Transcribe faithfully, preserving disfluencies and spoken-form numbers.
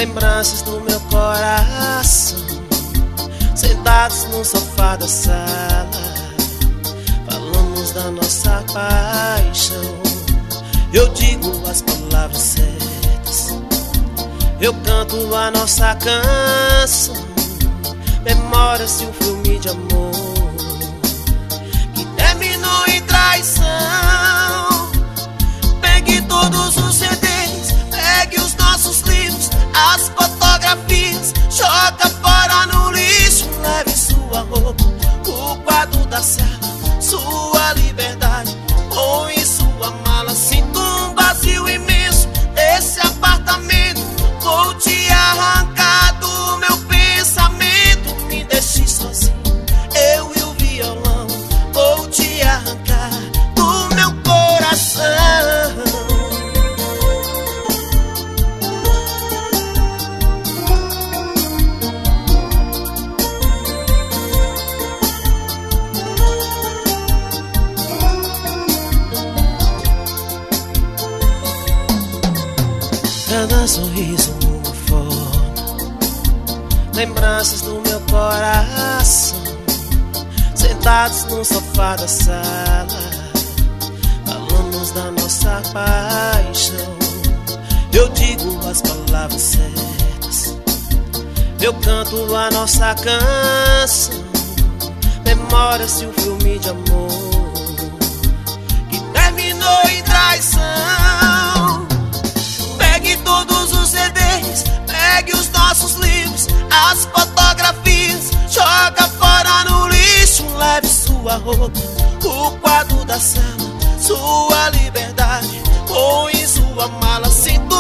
lembranças do meu coração, sentados no sofá da sala, falamos da nossa paixão. Eu digo as palavras certas, eu canto a nossa canção, memórias de um filme de amor que terminou em traição. Pegue todos os C Ds, pegue os nossos livros, as fotografias, joga fora no lixo. Leve sua roupa, o quadro da sala, sua liberdade, põe sua mala. Sinto um vazio imenso desse apartamento, vou te arrancar do meu pensamento. Me deixe sozinho, eu e o violão, vou te arrancar do meu coração. Cada sorriso uma forma, lembranças do meu coração, sentados no sofá da sala, falamos da nossa paixão. Eu digo as palavras certas, eu canto a nossa canção, memórias de um filme de amor que terminou em traição. Pegue todos os C Ds, pegue os nossos livros, as fotografias, joga fora no lixo. Leve sua roupa, o quadro da sala, sua liberdade, põe sua mala. Sinta